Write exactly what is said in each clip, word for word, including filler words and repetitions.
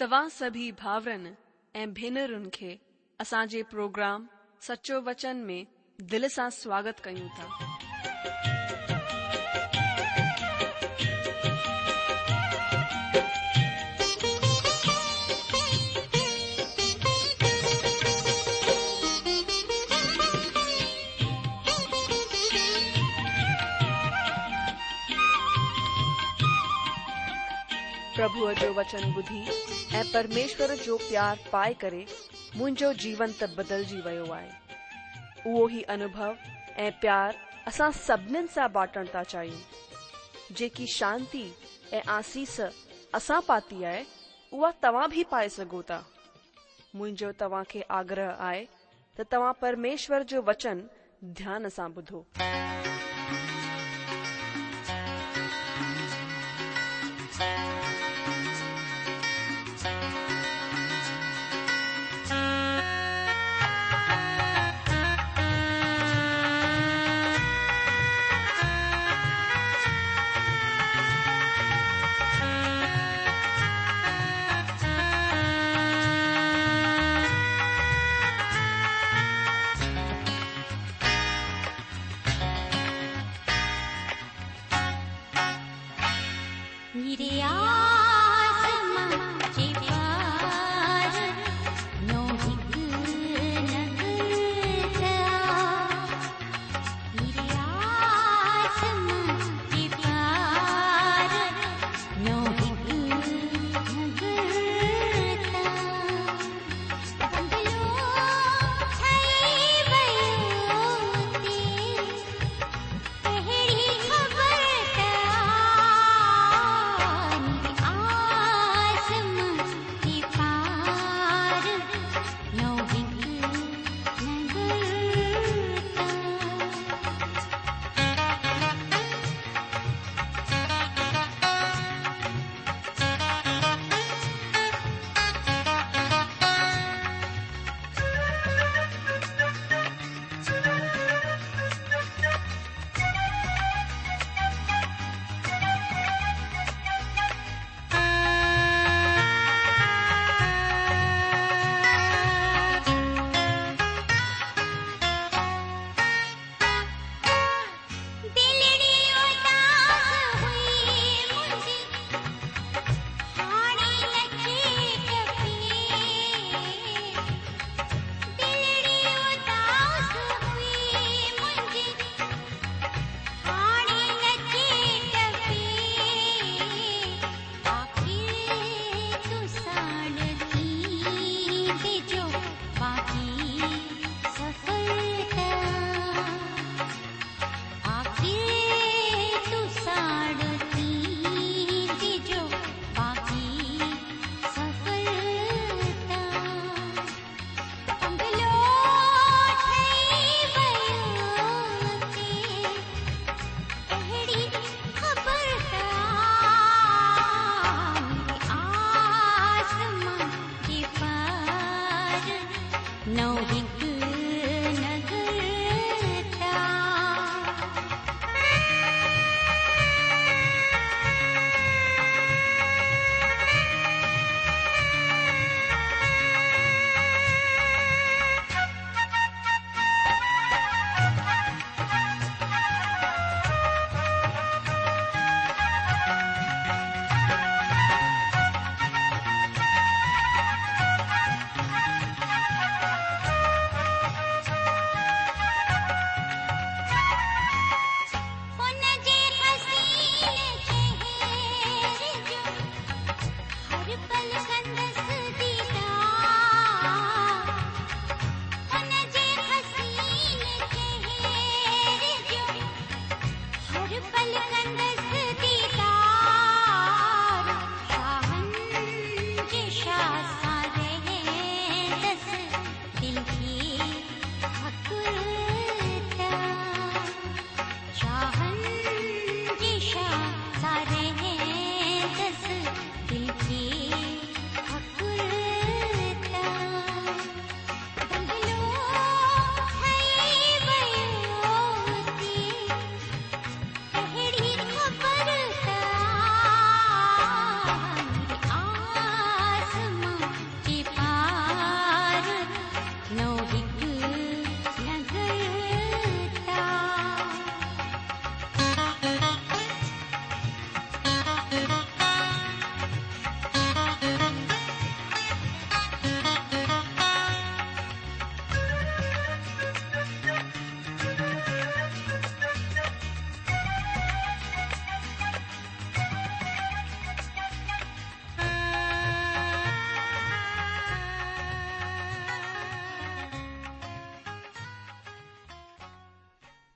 तव्हां सभी भाउरनि ऐं भेनरुनि खे असांजे प्रोग्राम सचो वचन में दिल सां स्वागत कयूं था। प्रभुअ जो वचन ॿुधी ऐं परमेश्वर जो प्यार पाए करे मुंहिंजो जीवन त बदिलजी वियो आहे। उहो ई अनुभव ऐं प्यार असां सभिनीनि सां बांटण था चाहियूं। जेकी शांती ऐं आसीस असां पाती आहे उहा तव्हां भी पाए सघो था। मुंहिंजो तव्हां खे आग्रह आहे त तव्हां परमेश्वर जो वचन ध्यान सां ॿुधो।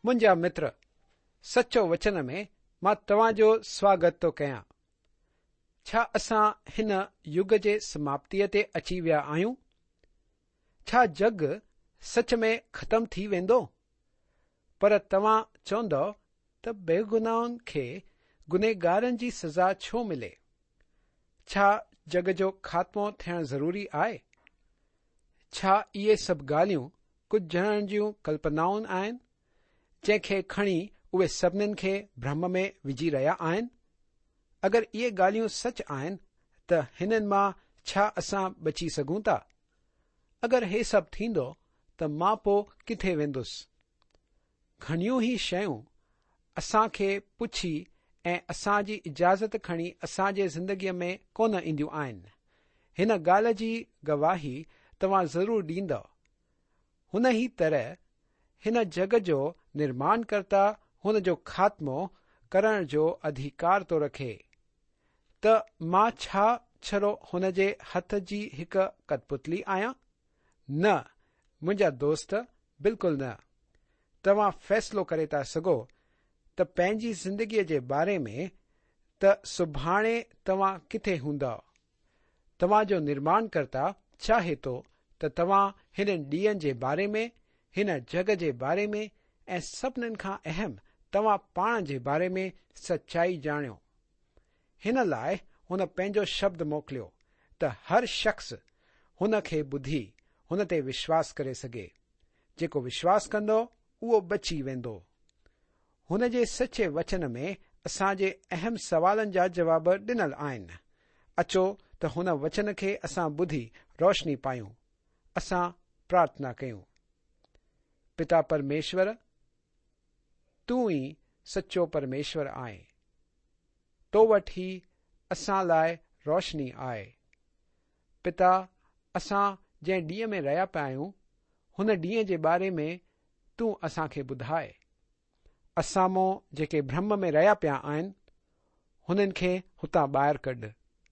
मुंहिंजा मित्र, सचो वचन में मां तव्हांजो स्वागत थो कयां। छा असां हिन युग जे समाप्तीअ ते अची विया आहियूं? छा जग सच में ख़तम थी वेंदो? पर तव्हां चवंदो त बेगुनाहनि खे गुनहगारनि जी सज़ा छो मिले? छा जग जो ख़ात्मो थियणु ज़रूरी आहे? छा इहे सभु ॻाल्हियूं कुझु ॼणनि जूं कल्पनाऊं आहिनि जंहिंखे खणी उहे सभिनीनि खे भ्रम में विझी रहिया आहिनि? अगरि इहे ॻाल्हियूं सच आहिनि त हिननि मां छा असां बची सघूं था? अगरि हे सभु थींदो त मां पोइ किथे वेंदुसि? घणियूं ई शयूं असां खे पुछी ऐं असां जी इजाज़त खणी असां जे ज़िंदगीअ में कोन ईंदियूं आहिनि। हिन ॻाल्हि जी गवाही तव्हां ज़रूरु ॾींदव। हुन ई तरह हिन जग जो निर्माणकर्ता हुन जो ख़ात्मो करण जो अधिकार थो रखे। त मां छा छड़ो हुन जे हथ जी हिकु कठपुतली आहियां? न, मुंहिंजा दोस्त, बिल्कुलु न। तव्हां फ़ैसिलो करे था सघो त पंहिंजी ज़िंदगीअ जे बारे में त सुभाणे तव्हां किथे हूंदव। तव्हांजो निर्माणकर्ता चाहे थो त तव्हां हिन ॾींहनि जे बारे में, हिन जग जे बारे में ऐं सभिनीनि खां अहम तव्हां पाण जे बारे में सचाई ॼाणियो। हिन लाइ हुन पंहिंजो शब्द मोकिलियो त हर शख़्स हुन खे ॿुधी हुन ते विश्वास करे सघे। जेको विश्वास कंदो उहो बची वेंदो। हुन जे सचे वचन में असां जे अहम सवालनि जा जवाब ॾिनल आहिनि। अचो त हुन वचन खे असां ॿुधी रोशनी पायूं। असां प्रार्थना कयूं। पिता परमेश्वर, तूं ई सचो परमेश्वर आहीं। तो वटि ई असां लाइ रोशनी आहे। पिता, असां जंहिं ॾींहं में रहिया पिया आहियूं हुन ॾींहं जे बारे में तूं असां खे ॿुधाए। असां मां जेके भ्रम में रहिया पिया आहिनि हुननि खे हुतां ॿाहिरि कढ।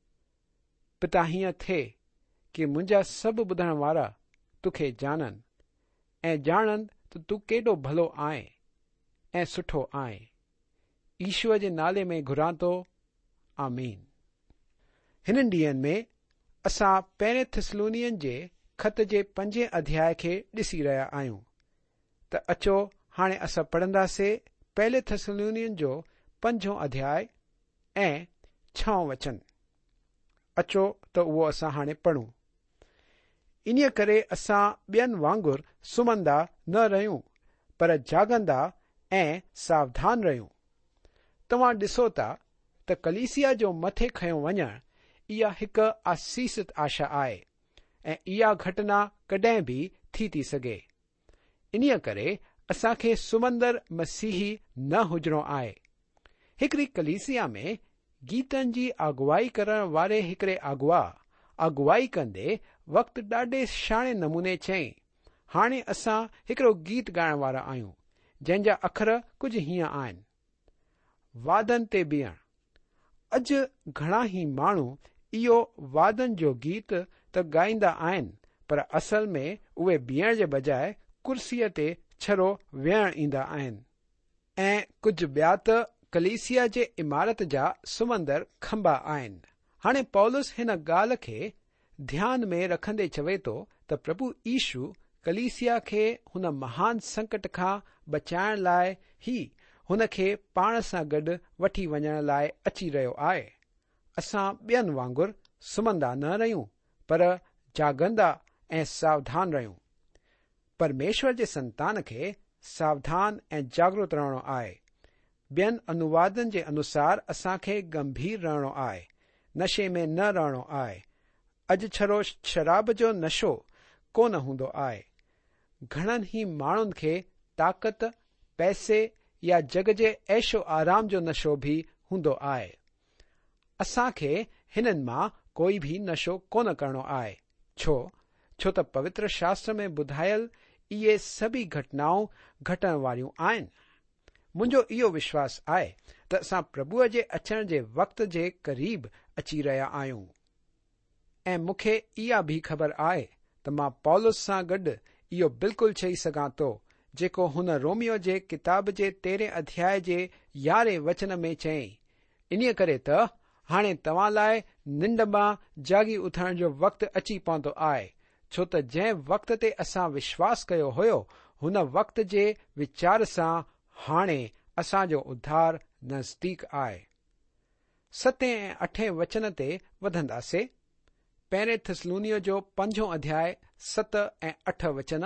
पिता, हीअं थिए कि मुंहिंजा सभु ॿुधण वारा तोखे ॼाणनि ऐं ॼाणनि त तूं केॾो भलो आहीं ऐं सुठो आहीं। ईश्वर जे नाले में घुरां थो, आमीन। हिननि ॾींहनि में असां पहिरें थिस्सलुनीअनि जे ख़त जे पंजे अध्याय खे ॾिसी रहिया आहियूं। त अचो हाणे असां पढ़ंदासीं पहले थिस्सलुनीअनि जो पंजो अध्याय ऐं छहों वचन। अचो त उहो असां हाणे पढ़ूं। इन्हीअ करे असां ॿियनि वांगुरु सुम्हंदा न रहियूं, पर जागंदा ऐं सावधान रहियूं। तव्हां ॾिसो था त कलीसिया जो मथे खंयो वञणु इहा हिकु आसीसित आशा आहे ऐं इहा घटना कॾहिं बि थी थी सघे। इन्हीअ करे असां खे सुमंदर मसीही न हुजणो आहे। हिकिड़ी कलीसिया में गीतनि जी अगुवाई करण वारे हिकिड़े अगुआ अगुवाई कंदे वक़्तु ॾाढे शाणे नमूने चयईं, हाणे असां हिकिड़ो गीत ॻाइण वारा आहियूं जंहिंजा अखर कुझु हीअं आहिनि। वादनि ते बीहण। अॼु घणा ई माण्हू इहो वादनि जो गीत त ॻाईंदा आहिनि, पर असल में उहे बीहण जे बजाए कुर्सीअ ते छड़ो विहण ईंदा आहिनि। ऐं कुझु ॿिया त कलीसिया जे इमारत जा सुमंदर खंबा आहिनि। हाणे पौलुस हिन ॻाल्हि खे ध्यान में रखंदे चवे थो त प्रभु यीशु कलीसिया खे हुन महान संकट खां बचाइण लाइ ई हुन खे पाण सां गॾु वठी वञण लाइ अची रहियो आहे। असां ॿियनि वांगुरु सुम्हंदा न रहियूं, पर जागंदा ऐं सावधान रहियूं। परमेश्वर जे संतान खे सावधान ऐं जागरूक रहणो आहे। ॿियनि अनुवादनि जे अनुसार असां खे गंभीर रहणो आहे, नशे में न रहणो आहे। अॼु छड़ो शराब जो नशो कोन हूंदो आहे। घणनि ई माण्हुनि खे ताक़त, पैसे या जग जे ऐशो आराम जो नशो भी हूंदो आहे। असां खे हिननि मां कोई भी नशो कोन करणो आहे। छो छो त पवित्र शास्त्र में ॿुधायल इहे सभी घटनाऊं घटण वारियूं आहिनि। मुंहिंजो इहो विश्वास आहे त असां प्रभुअ जे अचण जे वक़्त जे क़रीब अची रहिया आहियूं। ऐं मूंखे इहा भी ख़बर आहे त मां पौलुस सां गॾु इहो बिल्कुलु चई सघां थो जेको हुन रोमियो जे किताब जे तेरहें अध्याय जे यारहें वचन में चयईं, इन्हीअ करे त हाणे तव्हां लाइ निंड मां जागी उथण जो वक़्तु अची पहुतो आहे, छो त जंहिं वक़्त ते असां विश्वास कयो हुयो हुन वक़्त जे वीचार सां हाणे असांजो उद्धार नज़दीक आहे। सतें ऐं अठें वचन ते वधंदासीं। पहिरें थिस्सलुनीअ जो पंजो अध्याय सत ऐं अठ वचन।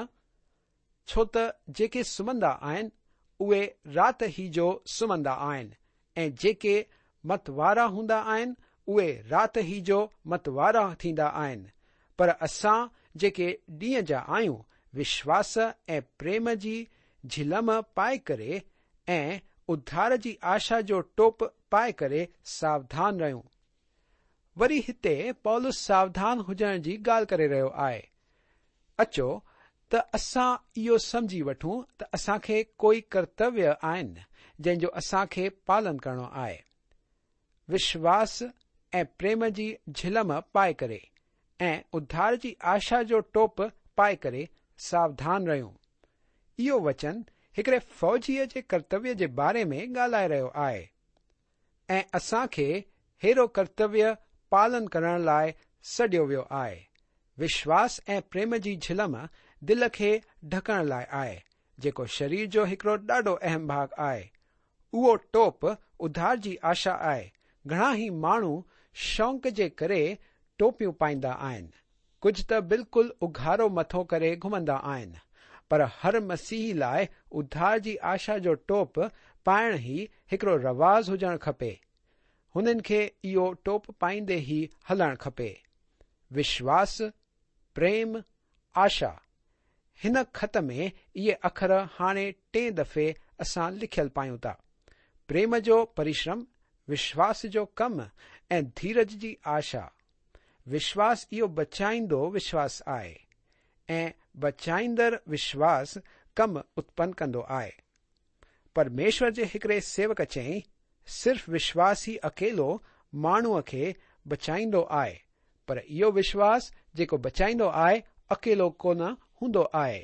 छो त जेके सुम्हंदा आहिनि उहे राति ई जो सुम्हंदा आहिनि, ऐं जेके मतवारा हूंदा आहिनि उहे राति ई जो मतवारा थींदा आहिनि। पर असां जेके ॾींहं जा आहियूं विश्वास ऐं प्रेम जी झिलम पाए करे ऐं उद्धार जी आशा जो टोप पाए करे सावधान रहियूं। वरी हिते पौलुस सावधान हुजण जी ॻाल्हि करे रहियो आहे। अचो त असां इहो समझी वठूं त असांखे कोई कर्तव्य आहिनि जंहिंजो असांखे पालन करणो आहे। विश्वास ऐं प्रेम जी झिलम पाए करे ऐं उद्धार जी आशा जो टोप पाए करे सावधान रहियूं। इहो वचन हिकिड़े फ़ौजीअ जे कर्तव्य जे बारे में ॻाल्हाए रहियो आहे ऐं असांखे हेरो कर्तव्य पालन करण लाइ सॾियो वियो आहे। विश्वास ऐं प्रेम जी झिलम दिल खे ढकण लाइ आहे, जेको शरीर जो हिकिड़ो ॾाढो अहम भाग आहे। उहो टोप उद्धार जी आशा आहे। घणा ई माण्हू शौक़ जे करे टोपियूं पाईंदा आहिनि, कुझ त बिल्कुलु उघारो मथो करे घुमंदा आहिनि, पर हर मसीही लाइ उद्धार जी आशा जो टोप पाइण ई हिकिड़ो रवाज़ हुजणु खपे। हुननि खे इहो टोप पाईंदे ई हलणु खपे। विश्वास, प्रेम, आशा, हिन ख़त में इहे अखर हाणे टे दफ़े असां लिखियल पायूं था। प्रेम जो परिश्रम, विश्वास जो कम ऐं धीरज जी आशा। विश्वास इहो बचाईंदो विश्वास आहे ऐं बचाईंदड़ विश्वास कम उत्पन्न कंदो आहे। परमेश्वर जे हिकिड़े सेवक चई, सिर्फ़ विश्वास ई अकेलो माण्हूअ खे बचाईंदो आहे, पर इहो विश्वास जेको बचाईंदो आहे अकेलो कोन हूंदो आहे।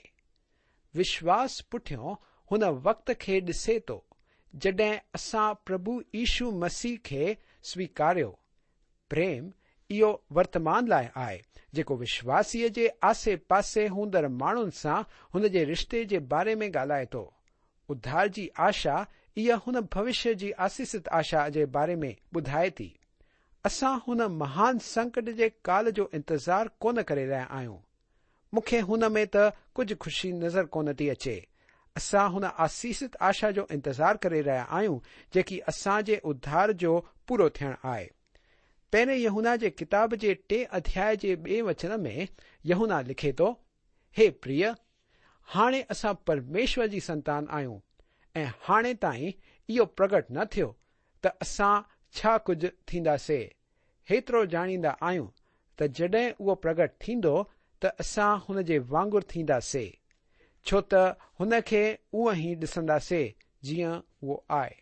विश्वास पुठियों हुन वक़्त खे ॾिसे थो जॾहिं असां प्रभु यीशु मसीह खे स्वीकारियो। प्रेम इहो वर्तमान लाइ आहे, जेको विश्वासीअ जे आसे पासे हूंदड़ माण्हुनि सां हुन जे रिश्ते जे बारे में ॻाल्हाए थो। उद्धार जी आशा इहा हुन भविष्य जी आसीसित आशा जे बारे में ॿुधाए थी। असां हुन महान संकट जे काल जो इंतज़ार कोन करे रहिया आहियूं। मूंखे हुन में त कुझु ख़ुशी नज़र कोन थी अचे। असां हुन आसीसित आशा जो इंतज़ार करे रहिया आहियूं जेकी असांजे उद्धार जो पूरो थियणु आहे। पहिरें यूहन्ना जे किताब जे टे अध्याय जे ॿिए वचन में यूहन्ना लिखे थो, हे प्रिय, हाणे असां परमेश्वर जी संतान आहियूं ऐं हाणे ताईं इहो प्रगट न थियो त असां छा कुझु थींदासीं। हेतिरो ॼाणींदा आहियूं त जॾहिं उहो प्रगट थींदो त असां हुन जे वांगुरु थींदासीं, छो त हुन खे उअं ई ॾिसंदासीं जीअं उहो आहे।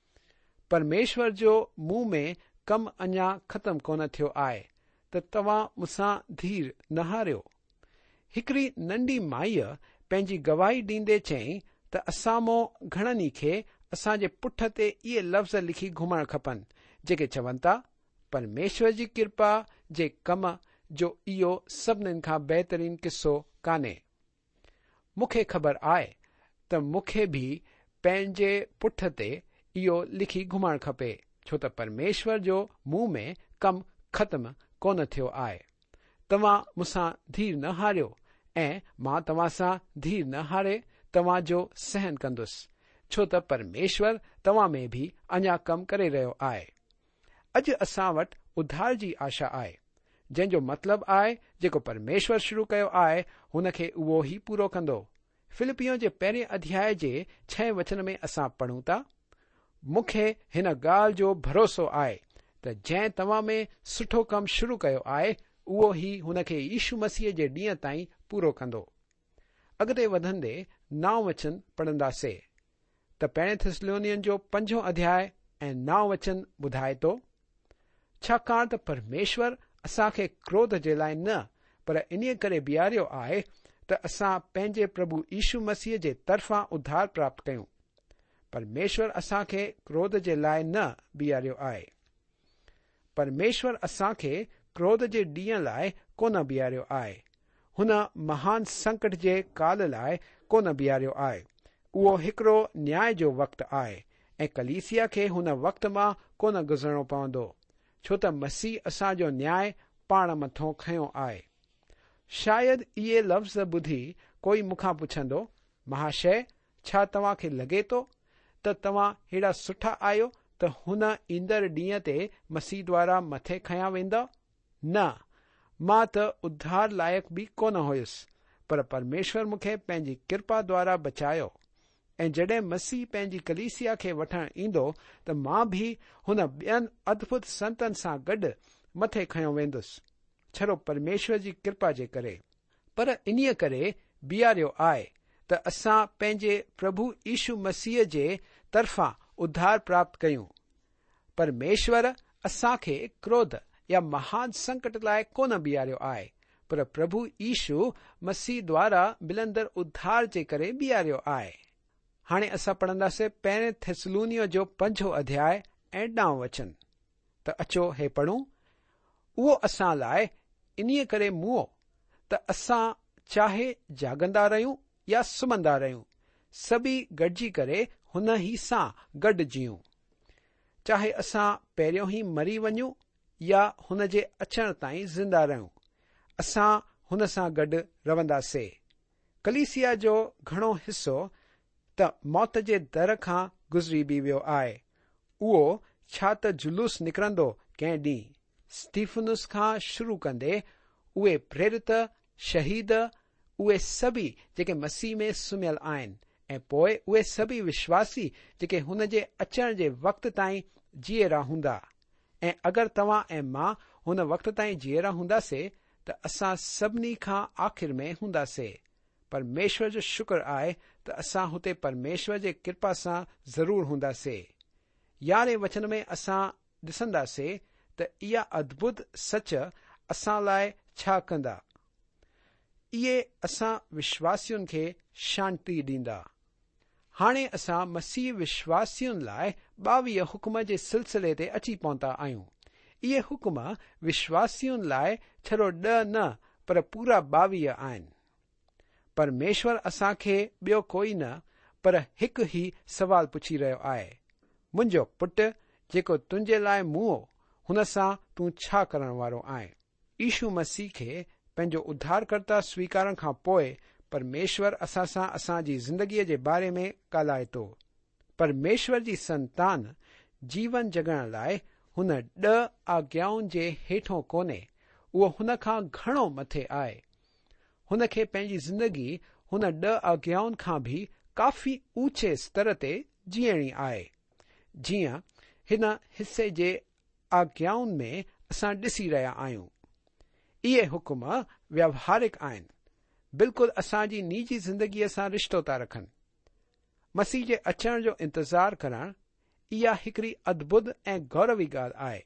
परमेश्वर जो मुंह में कमु अञा ख़तमु कोन थियो आहे त तव्हां मूंसां धीर न हारियो। हिकिड़ी नंढी माईअ पंहिंजी गवाही ॾींदे चयईं त असां मां घणनि खे असांजे पुठ ते इहे लफ़्ज़ लिखी घुमणु खपनि जेके चवनि था, परमेश्वर जी किरपा जे कम जो इहो सभिनीनि खां बहितरीन किस्सो कान्हे। मूंखे ख़बर आहे त मूंखे बि पंहिंजे पुठ ते इहो लिखी घुमणु खपे, छो त परमेश्वर जो मुंह में कमु ख़तमु कोन थियो आहे। तव्हां मूंसां धीर न हारियो ऐं मां तव्हां सां धीर न हारे तव्हां जो सहन कंदुसि, छो त परमेश्वर तव्हां में बि अञा कमु करे रहियो आहे। अॼु असां वटि उद्धार जी आशा आहे, जंहिंजो मतिलबु आहे जेको परमेश्वर शुरू कयो आहे हुन खे उहो ई पूरो कंदो। फिलिपियों जे पहिरें अध्याय जे छह वचन में असां पढ़ूं था, मूंखे हिन ॻाल्हि जो भरोसो आहे त जंहिं तव्हां में सुठो कमु शुरू कयो आहे उहो ई हुन खे यीशु मसीह जे ॾींहं ताईं पूरो कंदो। अॻिते वधंदे नौ वचन पढ़ंदासीं त पहिरें थिस्सलुनीअन जो पंजो अध्याय ऐं नौ वचन ॿुधाए थो, छाकाणि त परमेश्वर असांखे क्रोध जे लाइ न पर इन्हीअ करे बीहारियो आहे त असां पंहिंजे प्रभु यीशू मसीह जे तरफ़ां उद्धार प्राप्त कयूं। परमेश्वर असां खे क्रोध जे लाइ न बीहारियो आहे। परमेश्वर असां खे क्रोध जे ॾींहं लाइ कोन बीहारियो आहे। हुन महान संकट जे काल लाइ कोन बीहारियो आहे। उहो हिकिड़ो न्याय जो वक़्तु आहे ऐं कलीसिया खे हुन वक़्त मां कोन गुज़रणो पवंदो, छो त मसीह असांजो न्याय पाण मथां खंयो आहे। शायदि इहे लफ़्ज़ ॿुधी कोई मूंखां पुछंदो, महाशय, छा तव्हां खे लॻे थो त तव्हां हेॾा सुठा आहियो त हुन ईंदड़ ॾींहं ते मसीह द्वारा मथे खंया वेंदा? न, मां त उद्धार लाइक़ बि कोन हुयुसि, पर परमेश्वर मूंखे पंहिंजी कृपा द्वारा बचायो। ऐं जॾहिं मसीह पंहिंजी कलीसिया खे वठण ईंदो त मां बि हुन ॿियनि अद्भुत संतनि सां गॾु मथे खंयो वेंदुसि, छड़ो परमेश्वर जी कृपा जे करे। पर इन्हीअ करे बीहारियो आहे त असां पंहिंजे प्रभु यीशू मसीह जे तरफ़ां उद्धार प्राप्त कयूं। परमेश्वर असां खे क्रोध या महान संकट लाइ कोन बीहारियो आहे, पर प्रभु यीशू मसीह द्वारा मिलंदड़ उद्धार जे करे बीहारियो आहे। हाणे असां पढ़ंदासीं पहिरें थिस्सलुनियो जो पंजो अध्याय ऐं ॾांहुं वचन। त अचो हे पढ़ूं। उहो असां लाइ इन्हीअ करे मुओ त असां चाहे जागंदा रहियूं या सुम्हंदा रहियूं, सभी गॾिजी करे हुन ई सां गॾु जियूं। चाहे असां पहिरियों ई मरी वञूं या हुन जे अचण ताईं ज़िंदा रहियूं, असां हुन सां गॾु रहंदासीं। कलीसिया जो घणो हिस्सो त मौत जे दर खां गुज़री बि वियो आहे। उहो छा त जुलूस निकिरंदो कंहिं ॾींहुं। स्टीफनुस खां शुरू कंदे उहे प्रेरित, शहीद, उहे सभी जेके मसीह में सुम्हियल आहिनि, ऐं पोइ उहे सभी विश्वासी जेके हुन जे अचण जे वक़्त ताईं जीअरा हूंदा। ऐं अगरि तव्हां ऐं मां हुन वक़्त ताईं जीअरा हूंदासीं त असां सभिनी खां आख़िर में हूंदासीं। परमेश्वर जो शुक्र आहे त असां हुते परमेश्वर जे कृपा सां ज़रूर हूंदासीं। यारहें वचन में असां ॾिसंदासीं त इहा अद्भुत सच असां लाइ छा कंदा। इहे असां विश्वासियुनि खे शांती ॾींदा। हाणे असां मसीह विश्वासियुनि लाइ ॿावीह हुकुम जे सिलसिले ते अची पहुता आहियूं। इहे हुकुम विश्वासियुनि लाइ छड़ो ॾह न पर पूरा ॿावीह आहिनि। परमेश्वर असां खे ॿियो कोई न पर हिकु ई सवाल पुछी रहियो आहे, मुंहिंजो पुटु जेको तुंहिंजे लाइ मुओ, हुन सां तूं छा करण वारो आहीं। यीशू मसीह खे पंहिंजो उद्धारकर्ता स्वीकारण खां पोइ परमेश्वर असां सां असांजी ज़िंदगीअ जे बारे में ॻाल्हाए थो। परमेश्वर जी संतान जीवन जॻण लाइ हुन ॾह आज्ञाउनि जे हेठों कोन्हे, उहो हुन खां घणो मथे आहे। हुन खे पंहिंजी ज़िंदगी हुन ॾह आज्ञाउनि खां बि काफ़ी ऊचे स्तर ते जीअणी आहे। जीअं हिन हिसे जे आज्ञाउनि में असां ॾिसी रहिया आहियूं। इहे हुकुम व्यवहारिक आहिनि, बिल्कुलु असांजी निजी ज़िंदगीअ सां रिश्तो था रखनि। मसीह जे अचण जो इंतज़ारु करणु इहा हिकिड़ी अद्भुत ऐं गौरवी ॻाल्हि आहे।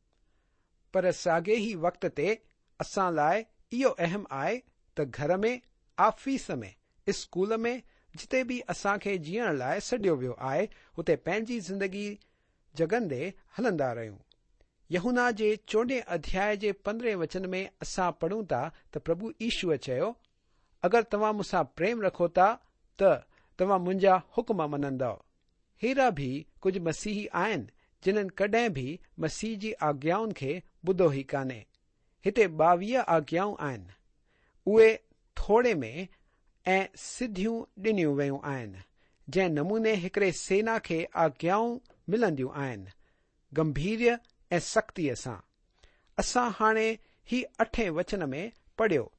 पर साॻे ई वक़्त ते असां लाइ इहो अहम आहे त घर में, आफ़ीस में, स्कूल में, जिते बि असां खे जीअण लाइ सॾियो वियो आहे, हुते पंहिंजी ज़िंदगी जगंदे हलंदा रहियूं। यूहन्ना जे चोॾहें अध्याय जे पंद्रहें वचन में असां पढ़ूं था त प्रभु यीशूअ चयो, अगरि तव्हां मूंसां प्रेम रखो था त तव्हां मुंहिंजा हुकुम मञंदव। हेड़ा भी कुझु मसीही आहिनि जिन्हनि कॾहिं बि मसीह जी आज्ञाउनि खे ॿुधो ई कान्हे। हिते ॿावीह आज्ञाऊं आहिनि। उहे थोरे में ऐं सिधियूं ॾिनियूं वयूं आहिनि। जंहिं नमूने हिकिड़े सेना खे आज्ञाऊं मिलंदियूं आहिनि, गंभीर्य ऐं सख़्तीअ सां। असां हाणे ही अठें वचन में पढ़ियो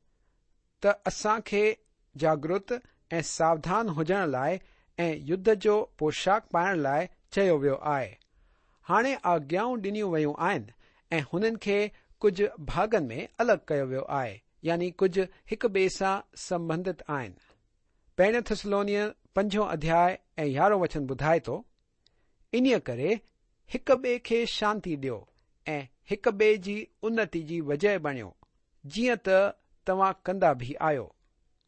त असां खे जागृत ऐं सावधान हुजण लाइ ऐं युद्ध जो पोशाक पाइण लाइ चयो वियो आहे। हाणे आज्ञाऊं ॾिनियूं वयूं आहिनि ऐं हुननि खे कुझु भागनि में अलॻि कयो वियो आहे, यानी कुझु हिक ॿिए सां संबंधित आहिनि। पहिरें थिस्सलुनियो पंजो अध्याय ऐं यारहों वचन ॿुधाए थो, इन्हीअ करे हिक ॿिए खे शांती ॾियो ऐं हिक ॿिए जी उन्नति जी वजह बणियो, जीअं त तव्हां कंदा बि आहियो।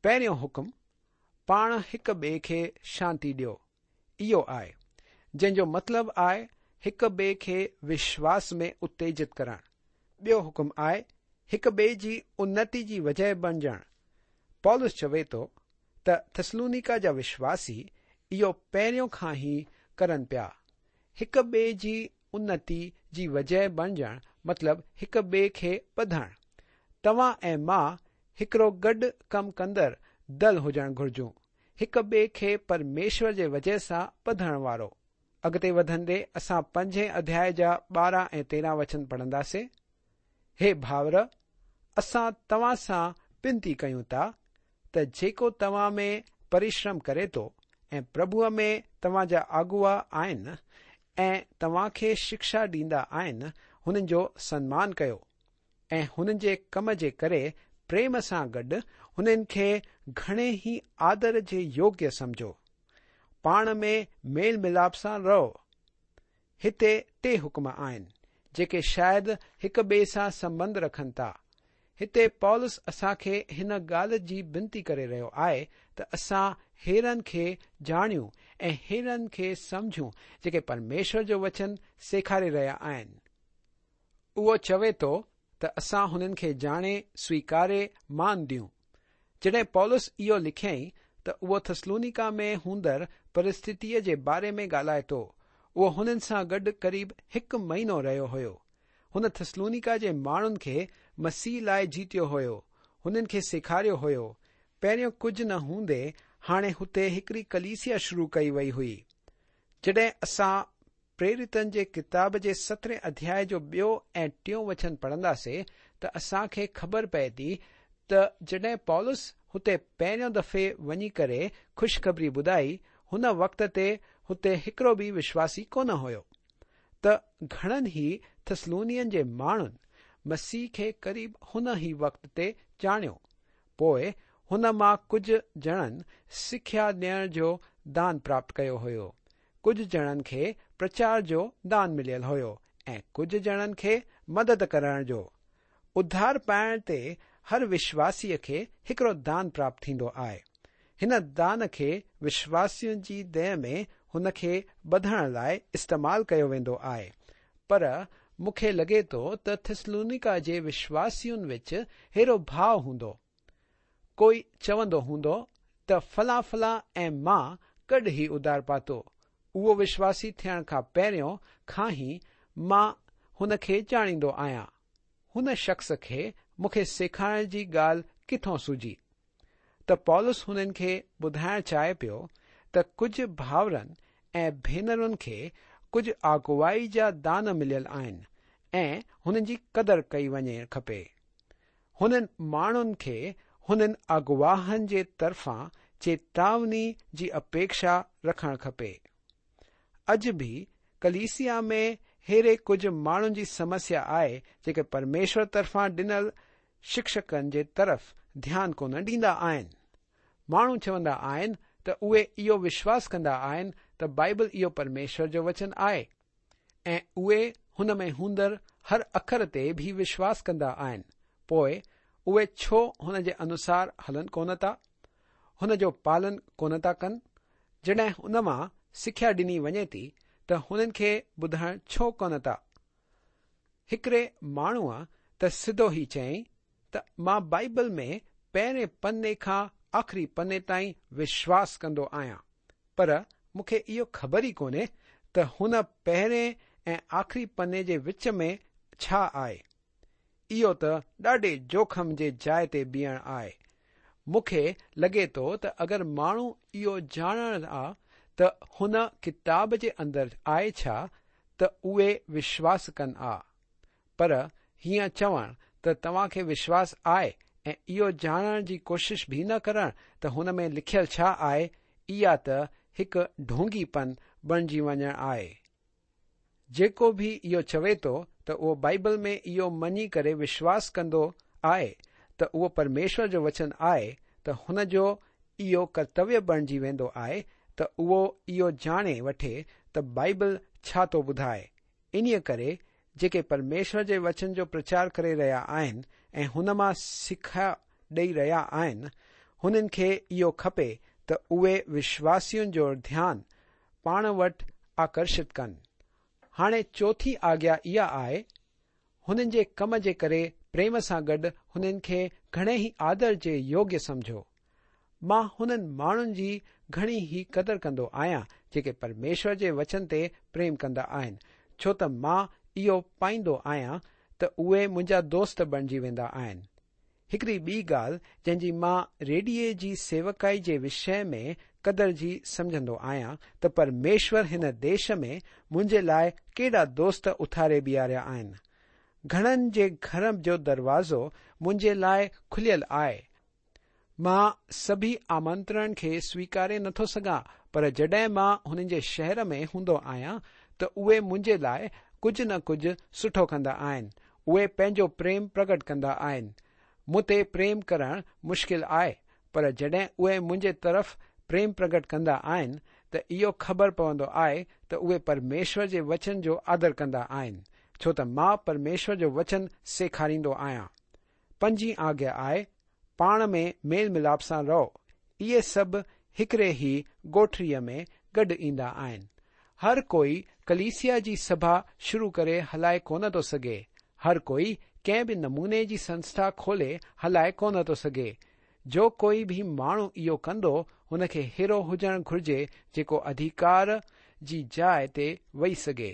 पहिरियों हुकुम पाण हिक ॿिए खे शांती ॾियो इहो आहे, जंहिंजो मतिलबु आहे हिक ॿिए खे विश्वास में उत्तेजित करणु। ॿियो हुकुम आहे हिक ॿिए जी उन्नति जी वजह बणजणु। पौलुस चवे थो त थिस्सलुनीका जा विश्वासी इहो पहिरियों खां ई करनि पिया। हिक ॿिए जी उन्नति जी वजह बणजणु मतिलबु हिक ॿिए खे वधणु। तव्हां ऐं मां हिकिड़ो गॾु कमु कंदड़ दल हुजणु घुर्जूं, हिक ॿिए खे परमेश्वर जे वजह सां वधण वारो। अॻिते वधंदे असां पंजे अध्याय जा ॿारहं ऐं तेरहं वचन पढ़ंदासीं। हे भाउर, असां तव्हां सां विनती कयूं था त जेको तव्हां में परिश्रम करे थो ऐं प्रभुअ में तव्हां जा अगुआ आहिनि ऐं तव्हां खे शिक्षा ॾींदा आहिनि, हुननि जो सन्मान कयो ऐं हुननि जे कम जे करे प्रेम सां गॾु हुननि खे घणे ई आदर जे योग्य समझो। पाण में मेल मिलाप सां रहो। हिते टे हुकुम आहिनि जेके शायदि हिक ॿिए सां संबंध रखनि था। हिते पौलुस असांखे हिन ॻाल्हि जी विनती करे रहियो आहे त असां हेरनि खे ॼाणियूं ऐं हेरनि खे समझूं जेके परमेश्वर जो वचन सेखारे रहिया आहिनि। उहो चवे थो त असां हुननि खे ॼाणे स्वीकारे मान ॾियूं। जॾहिं पौलुस इहो लिखियईं त उहो थिस्सलुनीका में हूंदड़ परिस्थितीअ जे बारे में ॻाल्हाए थो। उहो हुननि सां गॾु क़रीब हिकु महीनो रहियो हुयो। हुन थिस्सलुनीका जे माण्हुनि खे मसीह लाइ जीतियो हुयो, हुननि खे सेखारियो हुयो। पहिरियों कुझु न हूंदे हाणे हुते हिकिड़ी कलीसिया शुरू कई वई हुई। जॾहिं असां प्रेरितनि जे किताब जे सतरहें अध्याय जो ॿियो ऐं टियों वचन पढ़ंदासीं त असांखे ख़बर पए थी त जॾहिं पौलुस हुते पहिरियों दफ़े वञी करे ख़ुशख़बरी ॿुधाई, हुन वक़्त ते हुते हिकिड़ो बि विश्वासी कोन हुयो। त घणनि ई थिस्सलुनियन जे माण्हुनि मसीह खे क़रीब हुन ई वक़्त ते ॼाणियो। पोइ हुन मां कुझु ॼणनि सिख्या ॾियण जो दान प्राप्त कयो हुयो, कुझु ॼणनि खे प्रचार जो दान मिलियल हुयो ऐं कुझु ॼणनि खे मदद करण जो। उद्धार पाइण ते हर विश्वासीअ खे हिकिड़ो दान प्राप्त थींदो आहे। हिन दान खे विश्वासियुनि जी दया में हुन खे वधण लाइ इस्तेमालु कयो वेंदो आहे। पर मूंखे लॻे थो त थिस्सलुनीका जे विश्वासियुनि विच हेड़ो भाव हूंदो। कोई चवंदो हूंदो त फलां फलां ऐं मां गॾु ई उद्धार पातो। उहो विश्वासी थियण खां पहिरियों खां ई मां हुन खे ॼाणींदो आहियां। हुन शख़्स खे मूंखे सेखारण जी ॻाल्हि किथां सुझी? त पौलुस हुननि खे ॿुधाइण चाहे पियो त कुझु भाउरनि ऐं भेनरुनि खे कुझु अगुवाई जा दान मिलियल आहिनि ऐं हुननि जी क़दर कई वञे खपे। हुननि माण्हुनि खे हुननि अगुवाहनि जे तरफ़ां चेतावनी जी अपेक्षा रखणु खपे। अॼु बि कलीसिया में हेड़े कुझु माण्हुनि जी समस्या आहे जेके परमेश्वर तरफ़ां ॾिनल शिक्षकनि जे तरफ़ ध्यानु कोन ॾींदा आहिनि। माण्हू चवंदा आहिनि त उहे इहो विश्वास कंदा आहिनि त बाइबल इहो परमेश्वर जो वचन आहे ऐं उहे हुन में हूंदड़ हर अखर ते भी विश्वास कंदा आहिनि। पोइ उहे छो हुन जे अनुसार हलनि कोन था, हुन जो पालन कोन था कनि? जॾहिं हुन मां सिख्या ॾिनी वञे थी त हुननि खे ॿुधण छो कोन था? हिकिड़े माण्हूअ त सिधो ई चयईं त मां बाइबल में पहिरें पन्ने खां आख़िरी पन्ने ताईं विश्वास कंदो आहियां, पर मूंखे इहो ख़बर ई कोन्हे त हुन पहिरें ऐं आख़िरी पन्ने जे विच में छा आहे। इहो त ॾाढे जोखम जे जाइ ते बीहण आहे। मूंखे लॻे थो त अगरि माण्हू इहो ॼाणण आहे त हुन किताब जे अंदरि आहे छा त उहे विश्वास कनि आ। पर हीअं चवण त तव्हां खे विश्वास आहे ऐं इहो ॼाणण जी कोशिश भी न करण त हुन में लिखियल छा आहे, इहा त हिकु ढोंगीपन बणिजी वञणु आहे। जेको भी इहो चवे थो त उहो बाइबल में इहो मञी करे विश्वास कंदो आहे त उहो परमेश्वर जो वचन आहे, त हुन जो इहो कर्तव्य बणिजी वेंदो आहे त उहो इहो ॼाणे वठे त बाइबल छा थो ॿुधाए। इन्हीअ करे जेके परमेश्वर जे वचन जो प्रचार करे रहिया आहिनि ऐं हुन मां सिखा ॾेई रहिया आहिनि, हुननि खे इहो खपे त उहे विश्वासियुनि जो ध्यानु पाण वटि आकर्षित कनि। हाणे चौथी आज्ञा इहा आहे, हुननि जे कम जे करे प्रेम सां गॾु हुननि खे घणे ई आदर जे योग्य समझो। मां हुननि माण्हुनि जी घणी ई कदर कंदो आहियां जेके परमेश्वर जे वचन ते प्रेम कंदा आहिनि, छो त मां इहो पाईंदो आहियां त उहे मुंहिंजा दोस्त बणिजी वेंदा आहिनि। हिकिड़ी ॿी ॻाल्हि जंहिंजी मां रेडिए जी सेवकाई जे विषय में कदर जी समझंदो आहियां त परमेश्वर हिन देश में मुंहिंजे लाइ केॾा दोस्त उथारे बीहारिया आहिनि। घणनि जे घर जो दरवाज़ो मुंहिंजे लाइ खुलियल आहे। मां सभी आमंत्रण खे स्वीकारे नथो सघां, पर जॾहिं मां हुननि जे शहर में हूंदो आहियां त उहे मुंहिंजे लाइ कुझु न कुझु सुठो कंदा आहिनि। उहे पंहिंजो प्रेम प्रकट कंदा आहिनि। मूं ते प्रेम करणु मुश्किल आहे, पर जॾहिं उहे मुंहिंजे तरफ़ प्रेम प्रकट कंदा आहिनि त इहो ख़बर पवंदो आहे त उहे परमेश्वर जे वचन जो आदर कंदा आहिनि, छो त मां परमेश्वर जो वचन सेखारींदो आहियां। पंजी आज्ञा आहे, पाण में मेल मिलाप सां रहो। इहे सभु हिकिड़े ई ॻोठड़ीअ में गॾु ईंदा आहिनि। हर कोई कलीसिया जी सभा शुरू करे हलाए कोन थो सघे। हर कोई कंहिं बि नमूने जी संस्था खोले हलाए कोन थो सघे। जो कोई भी माण्हू इहो कंदो हुनखे हेरो हुजणु घुर्जे जेको अधिकार जी जाइ ते वेही सघे।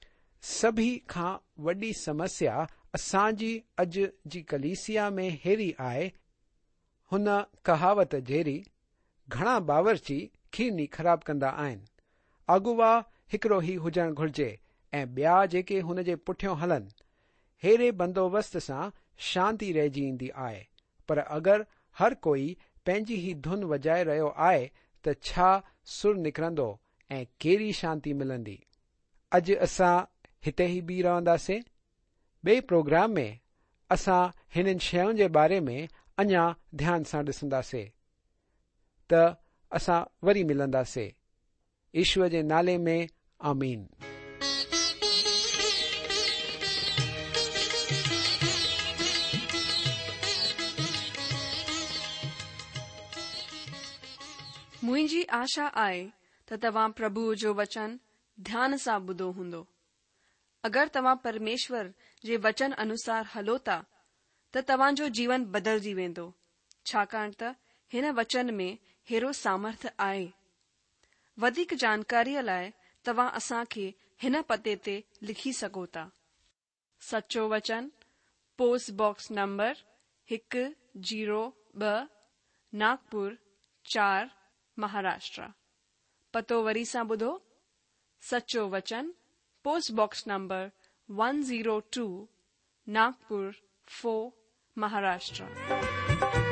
सभी खां वॾी समस्या असांजी अॼु जी कलीसिया में हेरी आहे, हुन कहावत जहिड़ी, घणा बावर्ची खीरनी ख़राब कंदा आहिनि। अॻुवा हिकिड़ो ई हुजणु घुर्जे ऐं ॿिया जेके हुन जे पुठियां हलनि। हेरे बंदोबस्त सां शांती रहिजी ईंदी आहे, पर अगरि हर कोई पंहिंजी ई धुन वॼाए रहियो आहे त छा सुर निकिरंदो ऐं कहिड़ी शांती मिलंदी। अॼु असां हिते ई बीह रहंदासीं। ॿिए प्रोग्राम में असां हिननि शयुनि जे बारे में अञा ध्यान सां ॾिसंदासीं। त असां वरी मिलंदासीं। ईश्वर जे नाले में आमीन। मुंहिंजी आशा आहे त तव्हां प्रभु जो वचन ध्यान सां ॿुधो हूंदो। अगरि तव्हां परमेश्वर जे वचन अनुसार हलो था त तव्हांजो जीवन बदिलजी वेंदो, छाकाणि त हिन वचन में हेरो सामर्थ आहे। वधीक जानकारीअ लाइ तव्हां असांखे हिन पते ते लिखी सघो था। सचो वचन, पोस्ट बॉक्स नंबर हिकु जीरो ॿ, नागपुर चार, महाराष्ट्र। पतो वरी सां ॿुधो। सचो वचन, post box number one zero two, Nagpur four, Maharashtra.